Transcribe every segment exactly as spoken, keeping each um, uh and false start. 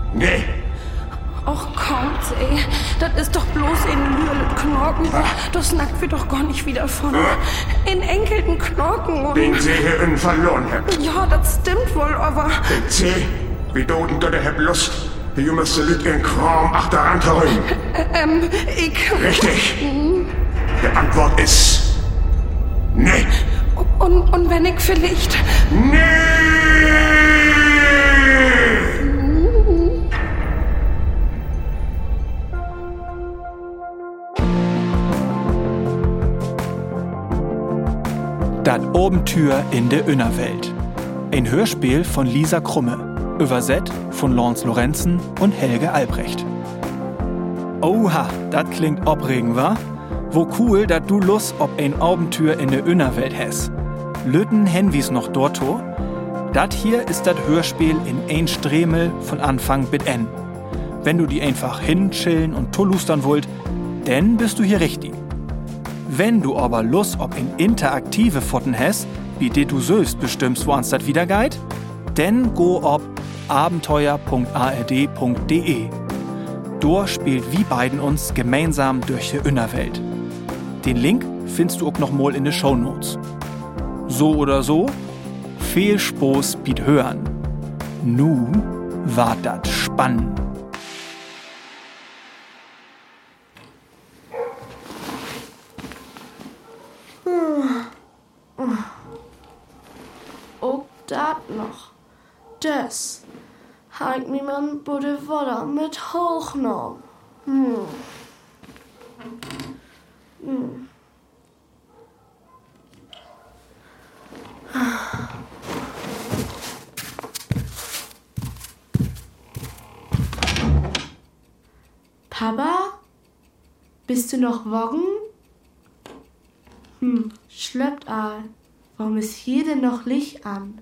Nee. Och, kommt, ey. Das ist doch bloß in Lürlet Knorken. Das snackt wir doch gar nicht wieder von. In enkelten Knorken und... Den sie hier innen verloren habt. Ja, das stimmt wohl, aber... Den C, wie doden dort habt Lust, wie ihr müsst Lüt in Kram achterrand herum. Ähm, ich... Richtig. Die Antwort ist... Nee. Und, und wenn ich vielleicht... Nee! Dat Obentür in der Innerwelt. Ein Hörspiel von Lisa Krumme. Übersetzt von Lance Lorenzen und Helge Albrecht. Oha, dat klingt obregend, wa? Wo cool, dat du Lust ob ein Abenteuer in der Innerwelt hast. Lütten Henwies noch dorto. Dat hier ist dat Hörspiel in ein Stremel von Anfang bis Ende. Wenn du die einfach hinchillen und tullustern wollt, denn bist du hier richtig. Wenn du aber Lust ob ein interaktive Fotten hast, wie die du söst bestimmst, wo ans dat wieder geht, denn go ob abenteuer punkt a r d punkt d e. Dort spielt wie beiden uns gemeinsam durch die Innerwelt. Den Link findest du auch noch mal in den Shownotes. So oder so, viel Spaß biet hören. Nu war dat spannend. Auch dat noch. Das hat mir man bude Wasser mit hochgenommen. Hm. Hm. Papa? Bist du noch woggen? Hm, schlöppt all. Warum ist hier denn noch Licht an?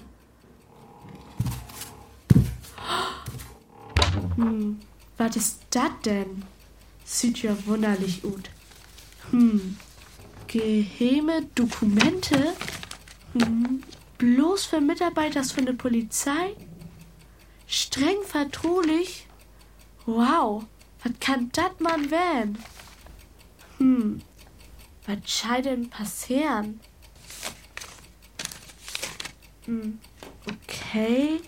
Hm, was ist das denn? Sieht ja wunderlich ut. Hm, geheime Dokumente? Hm, bloß für Mitarbeiter von der Polizei? Streng vertraulich? Wow, was kann das man werden? Hm, was scheint denn passieren? Hm, okay.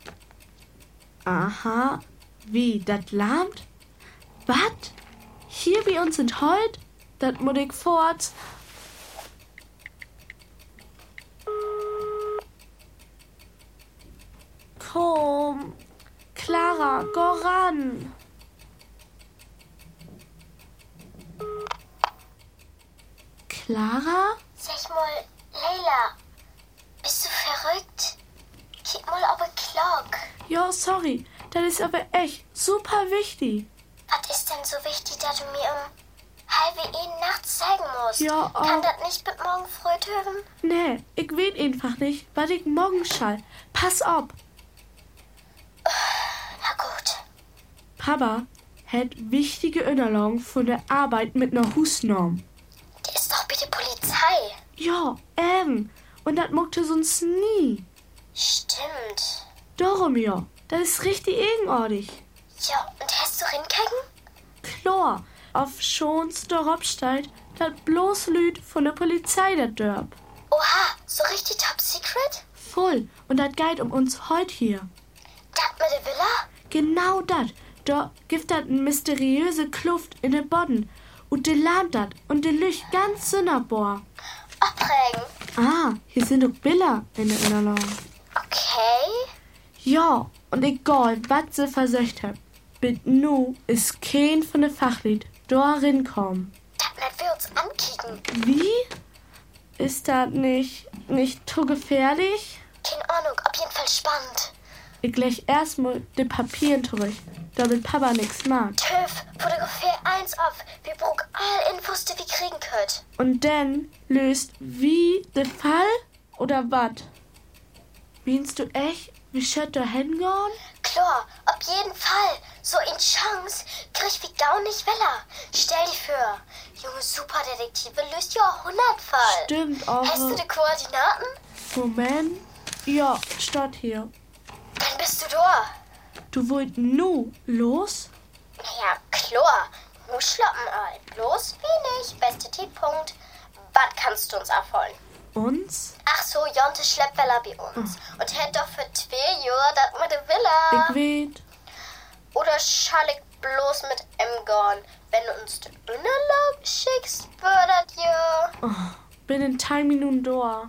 Aha, wie, das lahmt? Was? Hier bei uns sind heut? Das muss ich fort. Komm, Clara, go ran. Clara? Sag mal, Leila, bist du verrückt? Gib mal aber Glock. Ja, sorry, das ist aber echt super wichtig. Was ist denn so wichtig, dass du mir um halbe eine nachts zeigen musst? Ja, oh. Kann das nicht mit morgen früh hören? Nee, ich weet einfach nicht, was ich morgen schall. Pass auf. Na gut. Papa hat wichtige Unterlagen von der Arbeit mit einer Husnorm. Die ist doch bitte Polizei. Ja, eben. Und das mochte sonst nie. Stimmt. Darum ja, das ist richtig eigenartig. Ja, und hast du rinkegen? Klar, auf schons darauf steht, dass bloß Lüd von der Polizei das dörp. Oha, so richtig top secret? Voll, und das geht um uns heut hier. Das mit der Villa? Genau das. Da gibt das eine mysteriöse Kluft in den Boden. Und de lahmt dat und de Licht ganz sonderbar. Abprägen. Ah, hier sind doch Bilder in der Innenlage. Okay. Ja, und egal, was sie versöcht hat, bitte nu ist kein von den Fachlied da rinkommen. Das nicht wir uns ankicken. Wie? Ist das nicht, nicht zu gefährlich? Keine Ahnung, auf jeden Fall spannend. Ich leg erstmal die Papieren zurück, damit Papa nix mag. TÜV, fotografier eins auf. Wir brauchen all Infos, die wir kriegen können. Und dann löst wie der Fall oder wat? Meinst du echt, wie schött da hingehen? Klar, auf jeden Fall. So eine Chance krieg ich gar nicht weller. Stell dir vor, junge Superdetektive löst ja auch hundert Fall. Stimmt, aber... Hast du die Koordinaten? Moment. Ja, steht hier. Dann bist du da. du wollt nu los? Naja, klar. Nu schloppen all. Bloß wenig. Beste Tiefpunkt. Was kannst du uns abholen? Uns? Ach so, Jonte Schleppweller bei uns. Oh. Und hätt doch für zwei Jahre das mit der Villa. Ich weet. Oder schall ich bloß mit em gorn? Wenn du uns den Unterlauf schickst, würdet ihr... Oh, bin in drei Minuten da.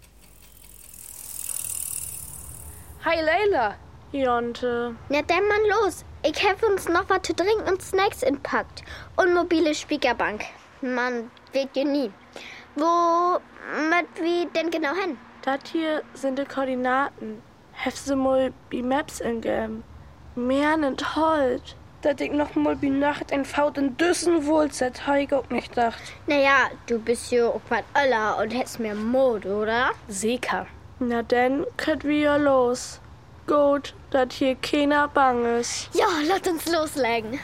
Hi, Leila. Jonte. Na dann mal los. Ich hab uns noch was zu trinken und Snacks inpackt. Und mobile Speakerbank. Man wird ja nie. Wo, mit wie denn genau hin? Das hier sind die Koordinaten. Hast du mal die Maps ingeben? Mehr nicht halt. dass ich noch mal bei Nacht ein Faut in Düssen wohlzeit, hab ich auch nicht gedacht. Naja, du bist ja auch was älter und hättest mehr Mode, oder? Sicher. Na dann könnt wir ja los. Gut, dass hier keiner bang ist. Ja, lass uns loslegen.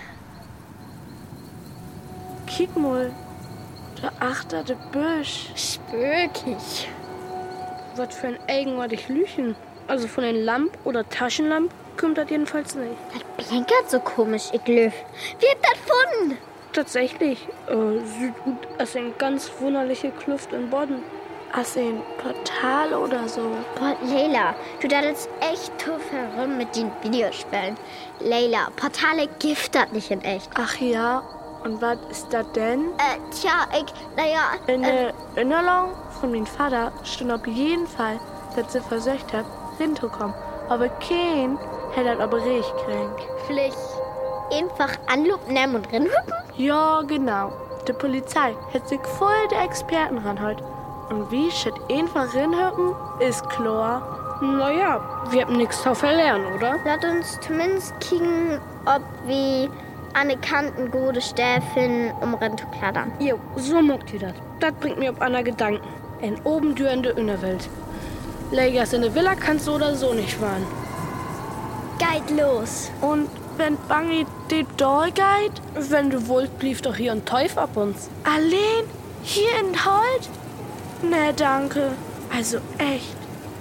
Kick mal, da achter de Büsch. Spökig. Was für ein eigenartig Lüchen. Also von den Lamp oder Taschenlamp kommt das jedenfalls nicht. Das blinkert so komisch, ich löf. Wie habt das gefunden? Tatsächlich, äh, sieht gut aus eine ganz wunderliche Kluft im Boden. Als ein Portal oder so. Boah, Leila, du darfst echt tuff herum mit den Videospielen. Leila, Portale gibt das nicht in echt. Ach ja, und was ist das denn? Äh, tja, ich, naja... In äh, der Erinnerung von meinem Vater stand auf jeden Fall, dass sie versucht hat, hinzukommen. Aber kein hat das aber recht gekriegt. Vielleicht einfach Anlob nehmen und rinhüppen? Ja, genau. Die Polizei hat sich voll der Experten rangeholt. Und wie shit einfach rinhüppen, ist klar. Naja, wir haben nichts drauf verlernen, oder? Lass uns zumindest kicken, ob wir anerkannten gute Stelle finden, um reinzuklettern. Jo, so muckt ihr das. Das bringt mir auf einer Gedanken. Ein Obentür in der Innerwelt. Legas in der Villa kannst du oder so nicht fahren. Geht los. Und wenn Bangi die Doll geht? Wenn du wollt, blieb doch hier ein Teuf ab uns. Allein? Hier in Holt? Nee, danke. Also echt.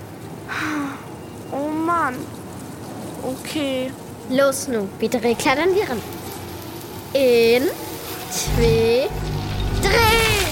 Oh Mann. Okay. Los nu, bitte klettern wir ran. In, zwei, drei.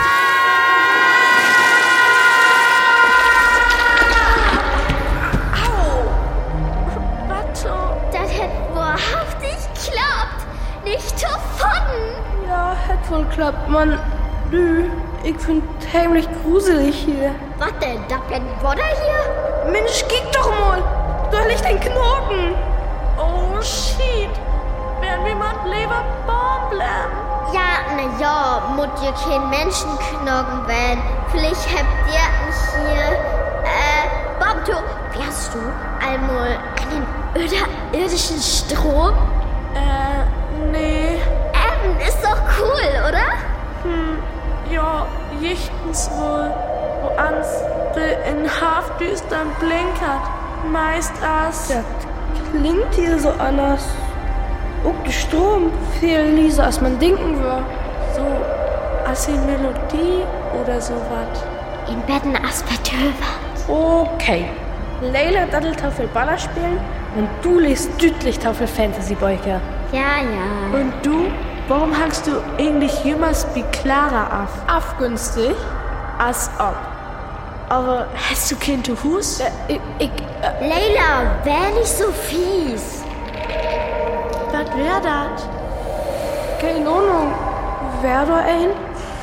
Das hätte wahrhaftig geklappt. Nicht zu finden. Ja, hätte wohl klappt, Mann. Nö, ich find heimlich gruselig hier. Was denn? Da brennt Wasser hier? Mensch, kick doch mal. Da liegt ein Knoten. Oh shit. Werden wir mal lieber Baum bleiben? Ja, na ja, muss ihr kein Menschenknochen wählen. Vielleicht habt ihr mich hier, äh, Bobto, wie hast du einmal einen unterirdischen Strom? Äh, nee. Ähm, ist doch cool, oder? Hm, ja, jichtens wohl. Wo ans de in Hafdüstern blinkert. Meist as. Das klingt hier so anders. Auch der Strom viel leiser, als man denken würde. So, als eine Melodie oder sowas. In Betten Aspertöver. Okay. Leila daddelt auf Baller spielen und du liest düdlich auf Fantasy-Beuke. Ja, ja. Und du? Warum hangst du eigentlich jemals wie Clara auf? Afgünstig? Als ob. Aber hast du kein Hus? Äh, ich, ich, äh, Leila, wär nicht so fies. Was wär das? keine Ahnung. Wer da ein?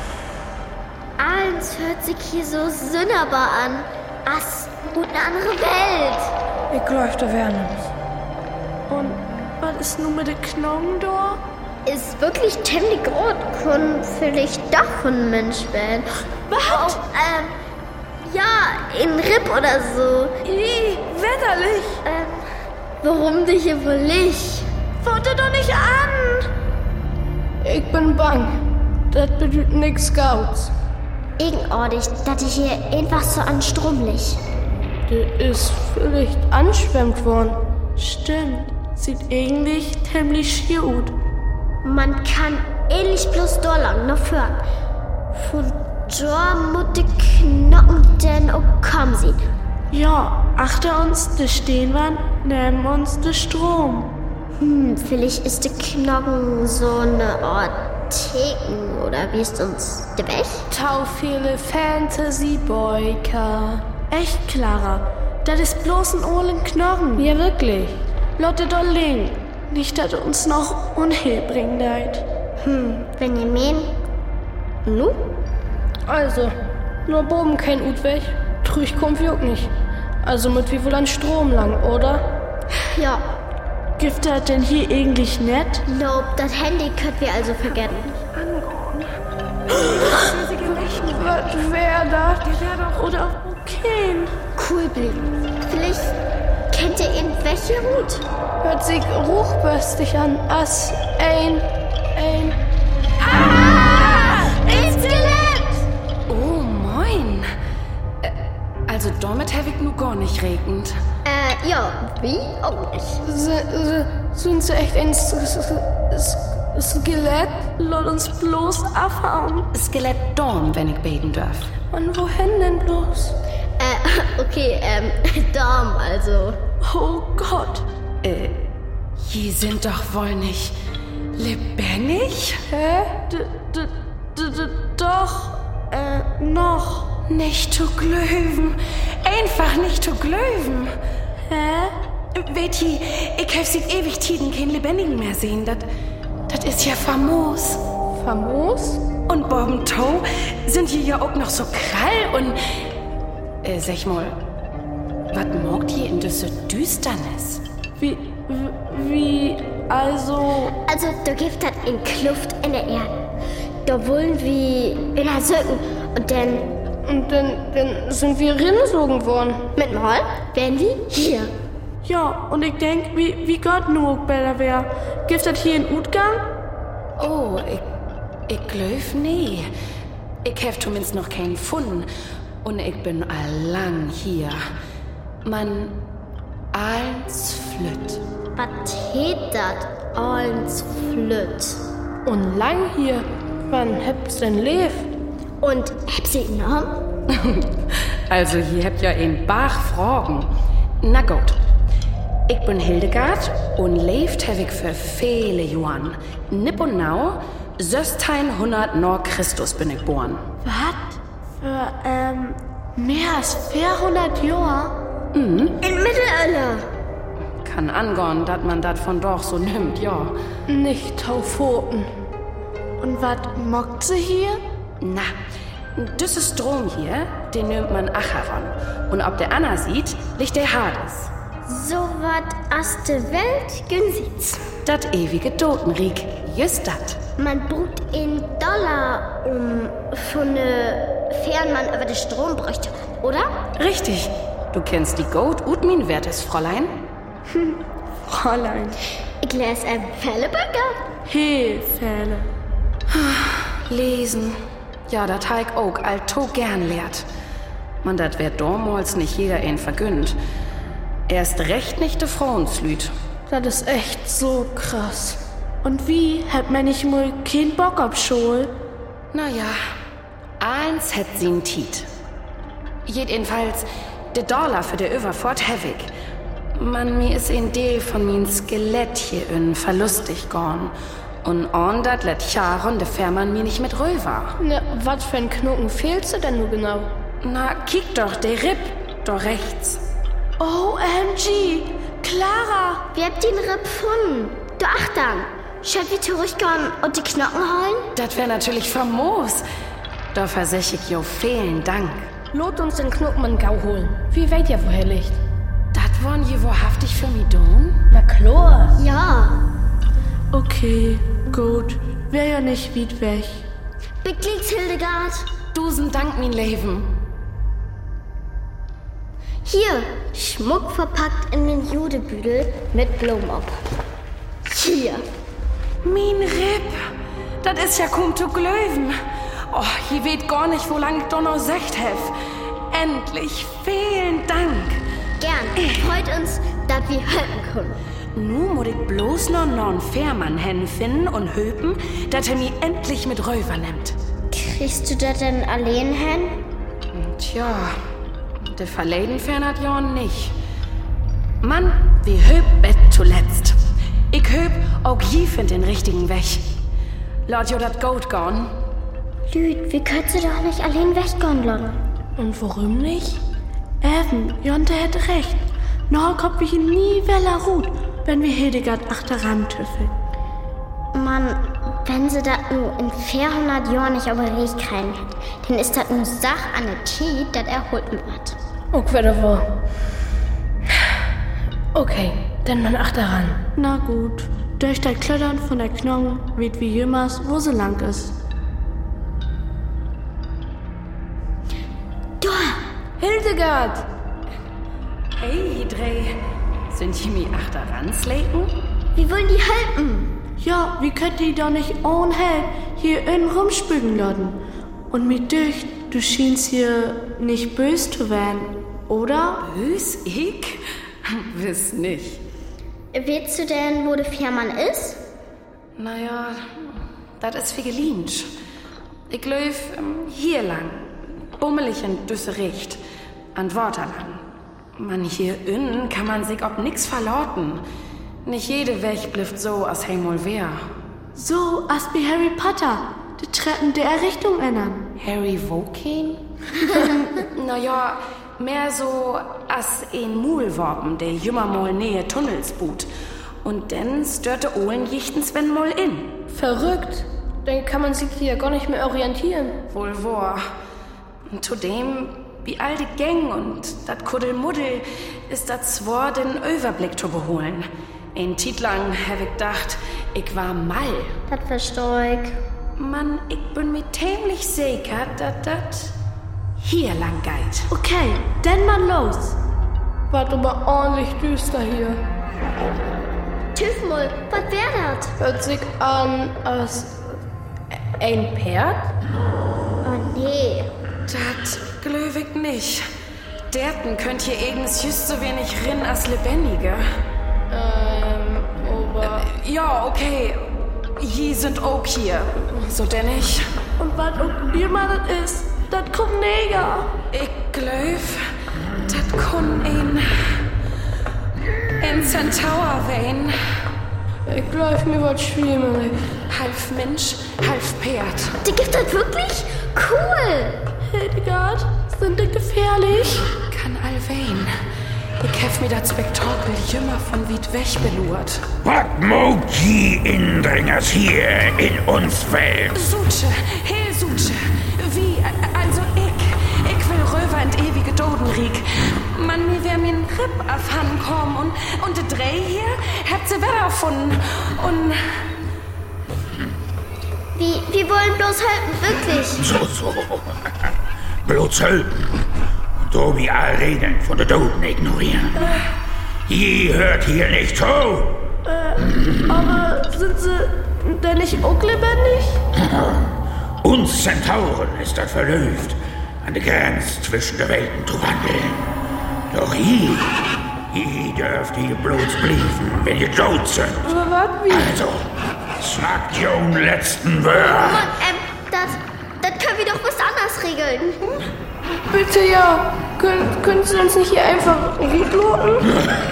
Eins hört sich hier so sonderbar an. As und eine andere Welt. Ich glaub, da wär nichts. Und was ist nun mit den Knochen da? Ist wirklich ziemlich groß. Kann vielleicht doch ein Mensch werden. Was? Oh, ähm, ja, in Ripp oder so. Ih, wetterlich. Ähm, warum dich hier wohl nicht? Warte doch nicht an! Ich bin bang. Das bedeutet nix Scouts. Eigenartig, dass ich hier einfach so an Strom liegt. Der ist vielleicht anschwemmt worden. Stimmt, sieht eigentlich ziemlich schier aus. Man kann ähnlich bloß da lang noch führen. Von da muss die Knochen denn auch kommen sehen. Ja, achter uns, da stehen wir nehmen uns den Strom. Hm, vielleicht ist der Knochen so eine Art Theken, oder wie ist uns der Weg? Tau viele Fantasy-Boyka. Echt, Clara, das ist bloß ein ohlen Knochen. Ja, wirklich. Lotte Dolling, nicht, dass uns noch Unheil bringen leid. Hm, Benjamin? Nu? Also, nur Boben kein Utweg, trüch kommt wir auch nicht. Also mit wie wohl an Strom lang, oder? Ja. Gibt das denn hier eigentlich nett? Nope, das Handy könnt wir also vergessen. Was wär das? Oder okay. Cool blieben. Vielleicht kennt ihr ihn welche Hut? Hört sich ruchbörstig an, as ein, ein... Ah! Ein Skelett! Oh, moin. Äh, also damit habe ich nur gar nicht regend. Äh, ja, wie auch nicht. Sind sie echt ein S- S- S- Skelett? Lass uns bloß abhauen. Skelett Dorm, wenn ich beten darf. Und wohin denn bloß? Äh, okay, ähm, Darm, also. Oh Gott. Äh, die sind doch wohl nicht lebendig? Hä? D d d d doch. Äh, noch. Nicht zu glöwen. Einfach nicht zu glöwen. Hä? Weht ihr, ich hab seit ewig Tiden keinen Lebendigen mehr sehen. Das, das ist ja famos. Famos? Und Bob und Toe sind hier ja auch noch so krall und... Äh, sag mal, was mogt ihr in dieser Düsternis? Wie, wie, also... Also, da gibt das in Kluft in der Erde. Da wollen wir in der Söcken und dann... Und dann, dann sind wir ringesogen worden. Mit mal werden wir hier. Ja, und ich denk, wie, wie Gott nur besser wär. Gibt das hier einen Utgang? Oh, ich, ich glaub nee. Ich hab zumindest noch keinen gefunden. Und ich bin allang hier. Man als Flütt. Was heet dat? Als Flütt. Und lang hier. Wann habt's denn lebt? Und habt ihr ihn noch? Also, hier habt ihr ein Bach Fragen. Na gut. Ich bin Hildegard und lebt hab ich für viele Jahren. Nipp und nau, sechzehnhundert nach Christus bin ich geboren. Was? Für, ähm, mehr als vierhundert Jahre? Mhm. In Mittelalter. Kann angehen, dass man das von doch so nimmt, ja. Nicht Taufoten. Und was mockt sie hier? Na, dieses Strom hier, den nimmt man Acheron. Und ob der Anna sieht, liegt der Hades. So wat aus der Welt günstig's. Das ewige Totenrieg, just dat. Man braucht in Dollar, um von ne Fernmann über den Strom bräuchte, oder? Richtig. Du kennst die Goat und mein wertes Fräulein? Hm. Fräulein. Ich lese ein Felleböcker. Hefälle. Lesen. Ja, dat ha ich auch alto gern lehrt. Man, dat wär damals nicht jeder ein vergönnt. Erst recht nicht de Frauenslüd. Das ist echt so krass. Und wie, hat man nicht mal keinen Bock auf Schule? Naja, eins hätt sie'n Tiet. Jedenfalls, de Dollar für de Überfort hewig. Man, mir is ein Deel von min Skelett hier in verlustig gorn. Und on dat let Charon de Fährmann mir nicht mit rüber. Na, was für ein Knoten fehlst du denn nur genau? Na, kick doch, der Ripp, da rechts. O M G, Clara! Wir habt den Ripp gefunden. Du Achtung, schalt wir zurückgehen und die Knochen holen? Das wär natürlich famos. Da versech ich jo vielen Dank. Lot uns den Knoten Gau holen. Wie weit ihr woher liegt? Dat wollen je wahrhaftig für mi tun? Na klar. Ja. Okay, gut. Wär ja nicht weit weg. Beglückt, Hildegard. Dusen Dank, mein Leben. Hier, Schmuck verpackt in den Judebüdel mit Blumen ab. Hier. Mein Ripp, das ist ja kaum zu glöwen. Oh, je weht gar nicht, wo lang ich doch noch secht hef. Endlich, vielen Dank. Gern, freut uns, dass wir helfen können. Nu muss ich bloß noch einen Fährmann finden und höpen, dass er mich endlich mit Räuber nimmt. Kriegst du das denn allein hin? Tja, der verleden fernert ja nicht. Mann, wie höb bet zuletzt. Ich höb auch je find den richtigen Weg. Lord jo dat Gold gone. Lüd, wie könnt ihr doch nicht allein weggehen, Lotte? Und warum nicht? Eben, Jonte hätte recht. Noch kommt ich nie weller Ruht, wenn wir Hildegard achteran tüffeln. Mann, wenn sie das nur in vierhundert Jahren nicht aber recht kriegen hat, dann ist das nur Sach an der Tiet, das erholt wird. Okay, da war. Okay, dann man achteran. Na gut, durch das Klettern von der Knochen wird wie jemals, wo sie lang ist. Da! Hildegard! Hey, Dreh. Sind die mir achteran slaten? Wie wollen die helfen? Ja, wie könnt ihr doch nicht ohne Hell hier innen rumspügen lassen? Und mir durch, du schienst hier nicht böse zu werden, oder? Bös? Ich? Wiss nicht. Weißt du denn, wo der Fährmann ist? Naja, das ist wie gelient. Ich läuf ähm, hier lang. Bummelig in düsse Richt. An Worter lang. Man, hier innen kann man sich ob nix verlauten. Nicht jede Weg blifft so aus Heimol wer. So, als wie Harry Potter. Die Treppen der Richtung ändern. Harry Wokin? Naja, mehr so als ein Mulworpen, der jümmer mal nähe Tunnels boot. Und dann störte Ohlen jichtens wenn mal in. Verrückt. Dann kann man sich hier gar nicht mehr orientieren. Wohl wahr. Und zudem, wie all die Gang und dat Kuddelmuddel, ist dat zwar den Überblick zu beholen. Ein Tiet lang hab ich gedacht, ich war mal. Das versteh ich. Mann, ich bin mir ziemlich sicher, dass das hier lang geht. Okay, dann mal los. Wart aber ordentlich düster hier. Tüfmul, was wär das? Hört sich an als ein Pferd? Oh nee. Das glaub ich nicht. Derten könnt hier eigens just so wenig rin als Lebendige. Ähm, aber... Äh, ja, okay. Die sind auch hier. So denn ich. Und was auch immer das ist, das kommt Neger. Ich glaub, das kann ein... ein Centaur wein. Ich glaub, mir wird schwierig. Halb Mensch, halb Pferd. Die gibt das wirklich? Cool! Hildegard, sind die gefährlich? Kann allwein. Ich hef mir das Spektakel jümmer von weit weg belurt. Was mogt die Indringers hier in uns Welt? Suche, hey Suche. Wie, also ich, ich will rüber in ewige Dodenrieg. Man, mir wär mir ein Ripp abhanden kommen und, und de Dreh hier hat sie wieder erfunden. Und... Wie, wir wollen bloß helfen, wirklich. So, so. Bloß helfen. Und Tobi all Reden von der Toten ignorieren. Je hört hier nicht zu. Äh, aber sind sie denn nicht auch lebendig? Uns Zentauren ist das verlöft, an der Grenze zwischen der Welten zu wandeln. Doch ihr, ihr dürft hier bloß blieben, wenn ihr tot sind. Aber wart wie? Also, sagt Jung letzten Wörter. Mann, ähm, das, das können wir doch was anders regeln. Bitte ja. Könnt, könnt Sie uns nicht hier einfach rüberloten?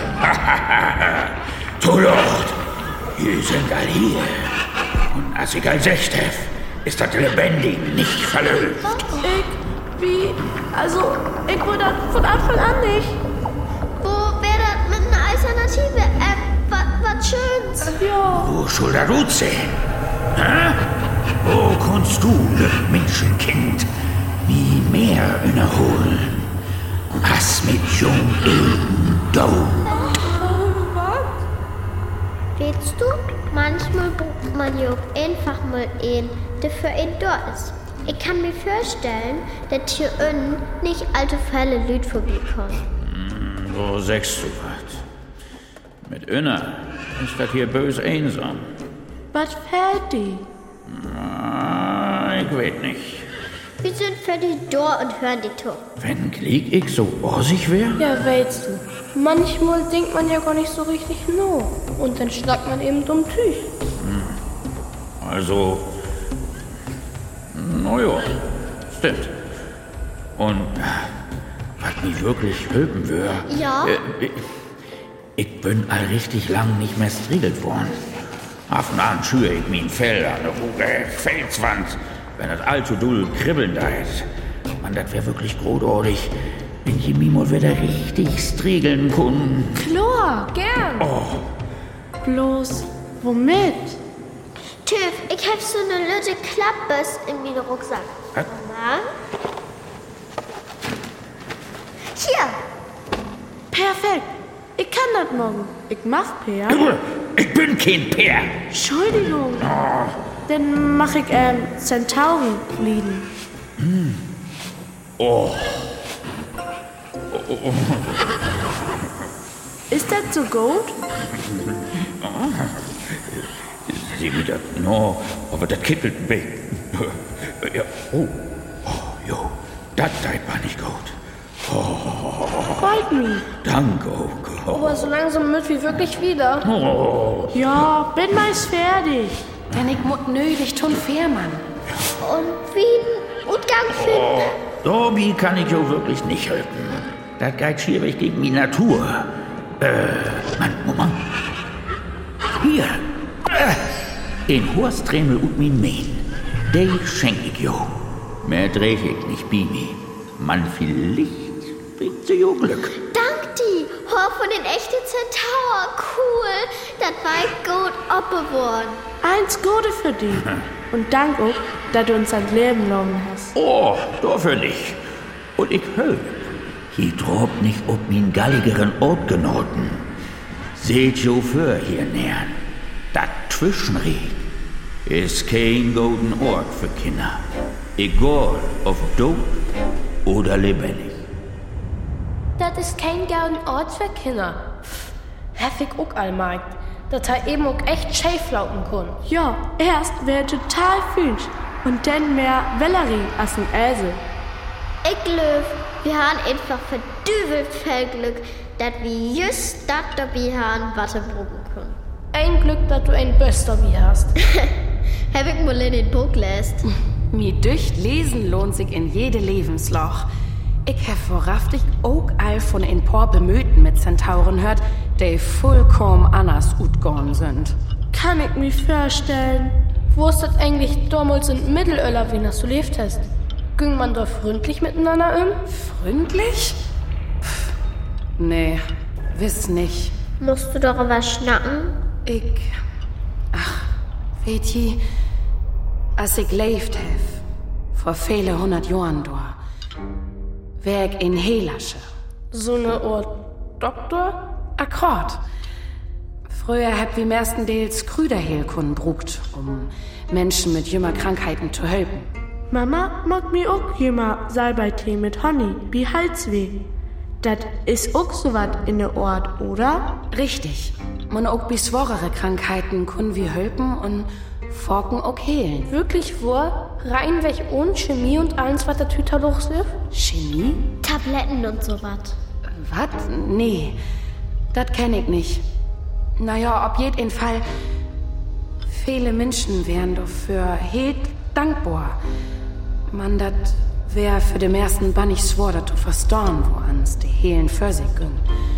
Du Lord, wir sind all hier. Und als ich als echt hef, ist das lebendig nicht verlöst. Ich, wie, also, ich wollte das von Anfang an nicht. Wo wäre das mit einer Alternative? Ähm, was, was Schönes. Ja. Wo soll das gut sein? Hä? Wo kannst du, das Menschenkind, nie mehr innerholen? Was mit Jung Ilden do? Weißt du, manchmal braucht man ja auch einfach mal einen, der für ihn da ist. Ich kann mir vorstellen, dass hier innen nicht alte Fälle Lüd vorbeikommen. Wo sagst du was? Mit Inner ist das hier bös einsam. Was fällt die? Ah, ich weiß nicht. Wir sind für die da und hören die Tour. Wenn Krieg ich so borsig wär? Ja, weißt du. Manchmal denkt man ja gar nicht so richtig no. Und dann schnackt man eben dumm Tüch. Also, naja, stimmt. Und was mich wirklich helfen würde, Ja? äh, Ich bin all richtig lang nicht mehr striegelt worden. Af und an schüre ich mein Fell an der ruge Felswand, wenn das allzu doll kribbeln da ist. Man, das wär wirklich großartig, wenn ich mich mal wieder richtig striegeln kann. Klar, gern. Oh. Bloß, womit? Tüv, ich hab so eine Lütte Klappes in meinem Rucksack. Was? Mama? Hier. Perfekt. Ich kann das morgen. Ich mach Peer. Ich bin kein Peer. Entschuldigung. Oh. Dann mach ich ähm, Zentaurenfliegen. Mm. Oh. Oh, oh, oh. Ist das so gut? Oh. Sieh mir das, no, aber das kippelt ein bisschen. Ja, oh, oh, jo, das tut mir nicht gut. Oh. Freut mich. Danke, oh Gott. Aber so langsam mit wie wirklich wieder. Oh. Ja, bin meist fertig. Denn ich muss nötig tun Fährmann. Und wie ein Utgang finden. Oh, Dobby kann ich jo wirklich nicht helfen. Das geht schwierig gegen die Natur. Äh, Mann, Moment. Hier. Äh, in Horstremel und min Mähen. Die schenk ich jo. Mehr dreh ich nicht, Bibi. Man, vielleicht bringt sie jo Glück. Dank die. Hör von den echten Zentaur. Cool. Das war ich gut abgeworden. Eins Gute für dich. Und dank auch, dass du uns das Leben genommen hast. Oh, dafür nicht. Und ich hör, hier drobt nicht ob min galligeren Ortgenoten. Seht jo für hier nähern. Dat Zwischenried ist kein golden Ort für Kinder. Egal, ob tot oder lebendig. Das ist kein golden Ort für Kinder. Hab ich auch allmarkt. Dass er eben auch echt schäf lauten kann. Ja, erst wär total fühlt und dann mehr Valerie als ein Esel. Ich löw, wir haben einfach verdübelt viel Glück, dass wir just das dabei haben, was wir brauchen können. Ein Glück, dass du ein Böster wie hast. Hab ich mal in den Buch lässt. Mir dücht lesen lohnt sich in jede Lebensloch. Ich hab vorraftig auch all von ein paar Bemühten mit Zentauren hört, die vollkommen anders utgorn sind. Kann ich mir vorstellen. Wo ist das eigentlich damals in Mittelöller, wie das du lebt hast? Ging man da freundlich miteinander um? Freundlich? Pff, nee, wiss nicht. Musst du darüber schnacken? Ich... Ach, weet je, als ich lebt hef, vor viele hundert Jahren da, wär ich in Helasche. So eine Art Doktor? Akkord. Früher hab wir meistenteils Krüderheilkunden brugt, um Menschen mit jümmer Krankheiten zu helfen. Mama mag mir auch jümmer Salbeitee mit Honig, wie Halsweh. Das ist auch so wat in der Ort, oder? Richtig. Man auch bis schwerere Krankheiten können wir helfen und Forken auch heilen. Wirklich vor? Rein weg ohne Chemie und alles, was der Tüter durchsirft? Chemie? Tabletten und so wat. Was? Nee. Das kenn ich nicht. Naja, ob jeden Fall. Viele Menschen wären dafür helt dankbar. Man, das wär für den ersten Bannig swor, dat du verstorn, wo ans die Hehlen für sich ging.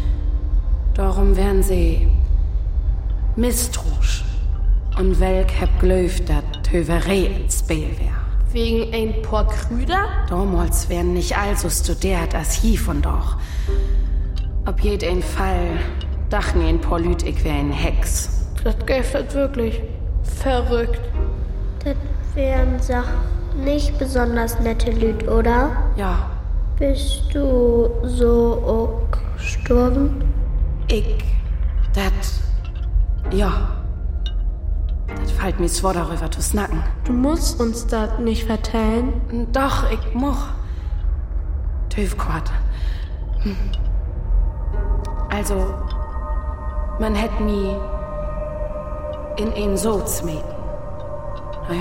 Darum wären sie misstrauisch. Und welk hab glöft, dat Höverei ins Spiel wär. Wegen ein paar Krüder? Damals wären nicht also studiert als hier von doch. Ob jeden Fall dachten ein paar Lüt, ich wär ein Hex. Das gäf das wirklich. Verrückt. Das wären Sach nicht besonders nette Lüt, oder? Ja. Bist du so auch gestorben? Ich, das, ja. Das fällt mir zwar darüber zu snacken. Du musst uns das nicht vertellen. Doch, ich moch. Töfquart. Hm. Also, man hätt mi in ein so zmeten. Naja.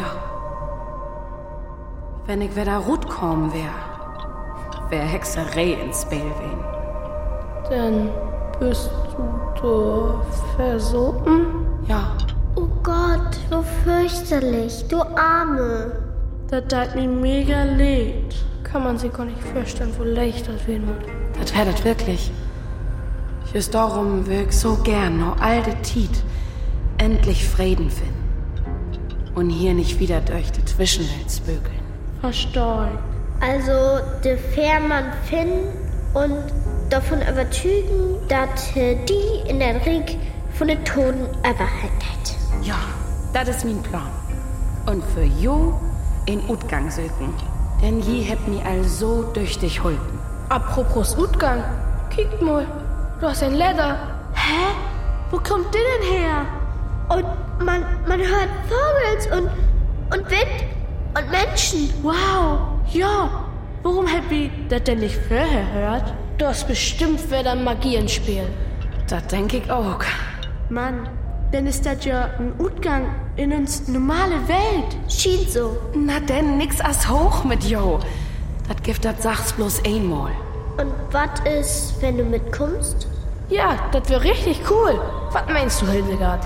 Wenn ich wieder rut kommen wär, wär Hexerei ins Spiel wen. Dann bist du da versoten? Ja. Oh Gott, so fürchterlich, du Arme. Das tat mir mega leid. Kann man sich gar nicht vorstellen, wo leicht das werden wird. Das wär das wirklich. Just darum würg so gern no alte Tiet endlich Frieden finden. Und hier nicht wieder durch die Zwischenwelt spökeln. Versteh. Also, de Fährmann finden und davon überzeugen, dass die in der Krieg von den Toten überhaltet. Ja, das ist mein Plan. Und für jo in Utgang söken. Denn je hebt mi all so durch dich holpen. Apropos Utgang, kick mal, du hast ein Leder. Hä? Wo kommt der denn her? Und man, man hört Vogels und, und Wind und Menschen. Wow, ja. Warum hab ich das denn nicht vorher gehört? Du hast bestimmt wieder Magie ins Spiel. Das denk ich auch. Mann, dann ist das ja ein Utgang in uns normale Welt. Schien so. Na denn, nix as hoch mit jo. Das Gift, das sagt's bloß einmal. Und was ist, wenn du mitkommst? Ja, das wäre richtig cool. Was meinst du, Hildegard?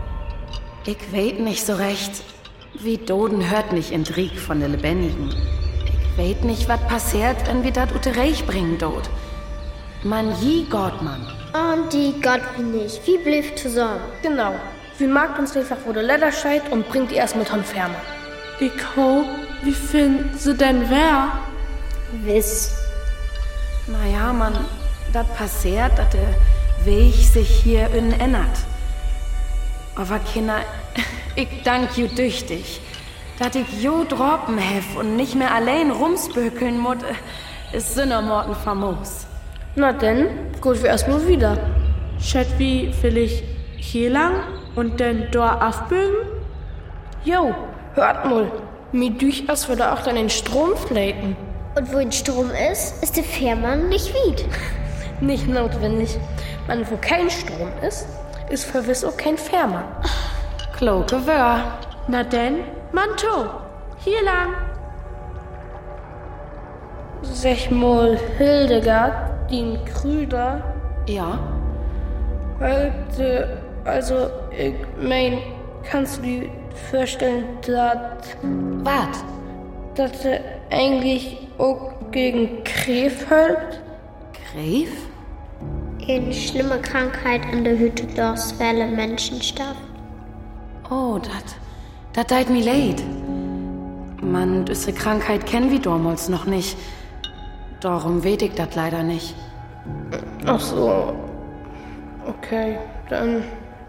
Ich weet nicht so recht. Wie Doden hört nicht in Drieg von der Lebendigen. Ich weet nicht, was passiert, wenn wir dat ute Reich bringen, dort. Man je Gott, Mann. Und die Gott nicht. Wie blieb zusammen? Genau. Wir mag uns einfach, wo der Leder scheit und bringt die erst mit Hon Ferme. Ich hoff, wie finden sie denn wer? Wiss. Naja, man, das passiert, dass der Weg sich hier innen ändert. Aber Kinder, ich dank ju düchtig, dass ich jo droppen hef und nicht mehr allein rumspökeln muss, ist Sünnermorten famos. Na denn, gut wir erst mal wieder. Schätz wie vielleicht hier lang und dann dort aufbögen? Jo, hört mal, mir düch als würde auch dann den Strom fläten. Und wo ein Strom ist, ist der Fährmann nicht wied. Nicht notwendig. Man, wo kein Strom ist, ist verwiss auch kein Fährmann. Kloke Wör. Na denn, Manto, hier lang. Sag mal, Hildegard, den Krüder. Ja? Heute, also, ich mein, kannst du dir vorstellen, dass... Was? Dass er eigentlich auch gegen Kräf hält? Gräf? Eine schlimme Krankheit an der Hütte, dass viele Menschen sterben. Oh, dat, dat deit mi leid. Man, diese Krankheit kennen wir damals noch nicht. Darum weet ich dat leider nicht. Ach so. Okay, dann...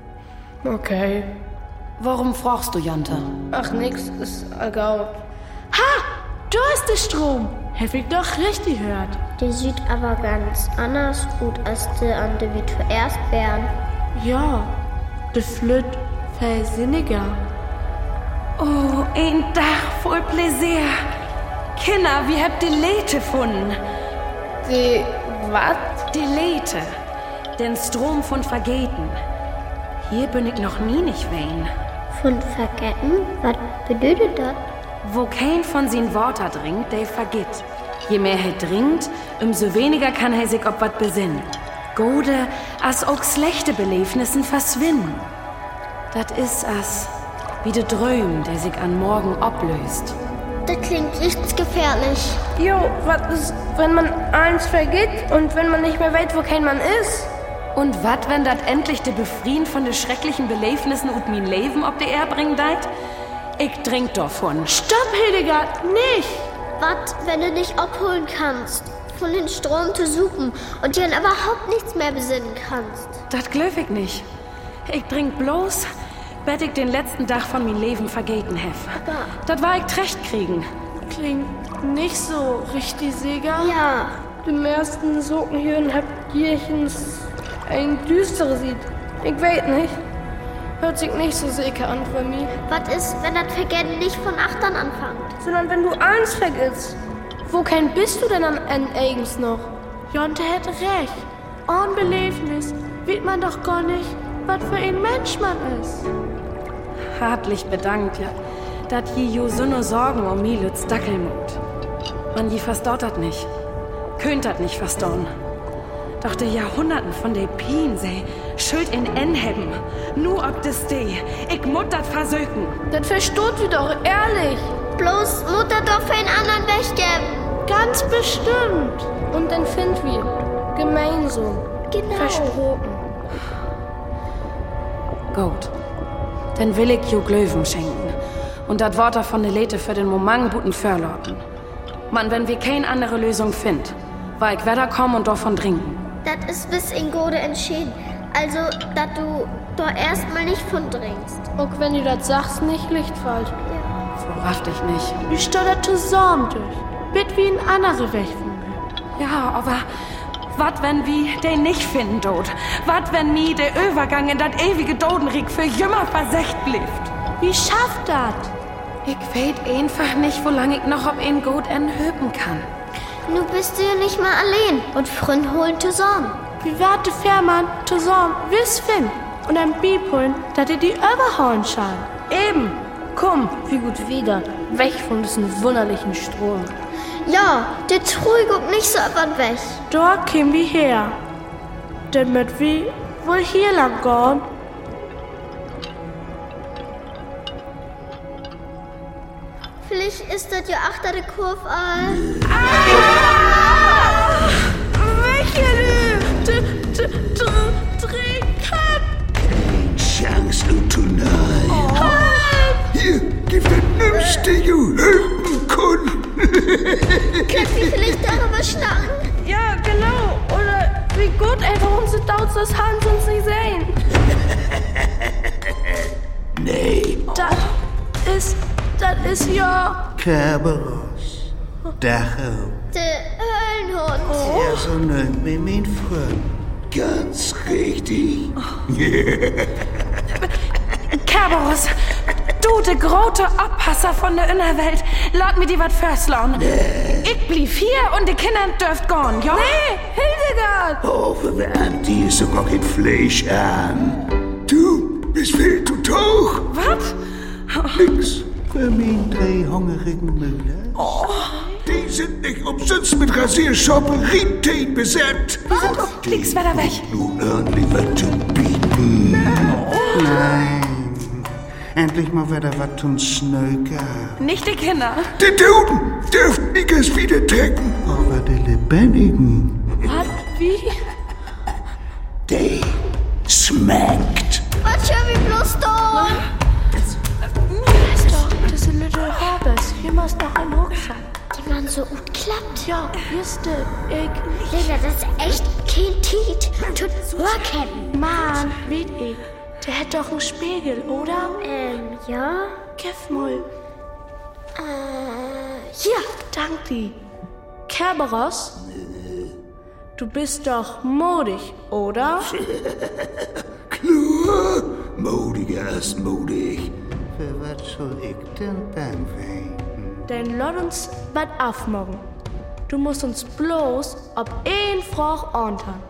Okay. Warum fragst du, Jante? Ach, nix, ist egal. Ha! Du hast der Strom. Hab ich doch richtig gehört. Der sieht aber ganz anders gut als der an der wir zuerst wären. Ja, der flütt viel sinniger. Oh, ein Dach voll Pläsier. Kinder, wie habt ihr Lete gefunden? Die... wat? Die Lete. Den Strom von Vergeten. Hier bin ich noch nie nicht wein. Von Vergessen? Was bedeutet das? Wo kein von sin Worten dringt, der vergitt. Je mehr er dringt, umso weniger kann er sich ob wat besinnen. Gode, as auch schlechte Belebnissen verschwinden. Dat is as wie de Dröm, der sich an morgen ablöst. Das klingt richtig gefährlich. Jo, was ist, wenn man eins vergisst und wenn man nicht mehr weiß, wo kein Mann ist? Und wat, wenn dat endlich de Befrieden von de schrecklichen Belebnissen und mein Leben ob der er bringen deit? Ich trink davon. Stopp, Hildegard, nicht! Was, wenn du nicht abholen kannst, von den Strom zu suchen und dir dann überhaupt nichts mehr besinnen kannst? Das glaub ich nicht. Ich trink bloß, bet ich den letzten Tag von mein Leben vergeten hef. Aber... Das war ich trecht kriegen. Klingt nicht so richtig sicher. Ja. Die meisten Sokenhirn habt hierchens ein düsteres sieht. Ich weiß nicht. Hört sich nicht so sicher an für mich. Was ist, wenn das Vergessen nicht von Achtern anfängt? Sondern wenn du eins vergisst. Wo kein bist du denn an eigens noch? Jonte hätte recht. Ohne Belebnis weiß man doch gar nicht, was für ein Mensch man ist. Hartlich bedankt, ja, dat je jo so no Sorgen um mi lütz Dackelmut. Man je verstaut dat nicht. Könnt dat nicht verstauen. Doch de Jahrhunderten von de Pien sei schuld in Enheben. Nu ob des de, ich mut dat versöken. Das verstoht wir doch, ehrlich. Bloß Mutter doch für einen anderen weggeben. Ganz bestimmt. Und dann find wir gemeinsam Genau. Versprochen. Gut. Dann will ich jo Glöwen schenken. Und dat Wort von de Lete für den Moment guten Förlorten. Man, wenn wir keine andere Lösung find, weil ich weder kommen und davon trinken. Das ist bis in Gode entschieden. Also, dass du da erstmal nicht von trinkst. Auch wenn du das sagst, nicht Lichtfalt. Verraff dich nicht. Wir stottern zusammen durch. Bit wie ein anderer Weg von mir. Ja, aber wat, wenn wir den nicht finden, Dod? Wat, wenn mi der Übergang in dat ewige Dodenrieg für jümmer versecht blieft? Wie schafft das? Ich weet einfach nicht, wo lang ich noch ob ihn gut enhöpen kann. Nu bist du ja nicht mal allein und Freund holen zusammen. Wie warte Fährmann zusammen wiss finden und ein Bieb holen, dass ihr die überhauen schall. Eben. Komm, wie gut wieder. Weg von diesem wunderlichen Strom. Ja, der Trug guckt nicht so weit weg. Dort kämen wir her. Denn mit wie wohl hier lang gehen. Vielleicht ist das ja achter der Kurve all. Chance, Utunal. Hier, gib den Nimmste, du Hülpenkunde. Könnt ihr vielleicht darüber schnacken? Ja, genau. Oder wie gut, ey, warum sie dauert das Hans uns nicht sehen? Nee. Das ist, das ist ja... Kerberos. Dachau. Der Höllenhund. Ja, so nennt mir mein Freund. Ganz richtig. Kerberos, du, de grote Oppasser von der Innerwelt, lad mir die wat förslauen. Nee. Ich blieb hier und die Kinder dürft gorn, ja? Nee, Hildegard! Oh, verwärmt die sogar kein Fleisch an. Du bist viel zu tauch. Was? Nix. Für mein drei hungrigen Müller. Oh, die sind nicht umsonst mit Rasierschaum Riebteen besetzt. Oh, nix weiter weg. Nur ordentlich was zu bieten. Nein. Endlich mal wieder was zum Snöker. Nicht die Kinder. Die Toten dürfen nichts wieder trinken. Aber die Lebendigen. Was? Wie? Die schmeckt. Was schon wie bloß da? Das ist doch, das sind Little Hobbes. Hier muss noch ein Hoch sein. Die man so gut klappt. Ja, juste, ich... Lena, das ist echt kein Tiet. Tut Hörketten. Mann, weet ich. Der hat doch einen Spiegel, oder? Ähm, ja? Gib mal. Äh, hier. Dank die. Kerberos? Du bist doch modig, oder? Klar, modiger ist modig. Für was soll ich denn dann weten? Dann lass uns was aufmachen. Du musst uns bloß ob ein Froch antun.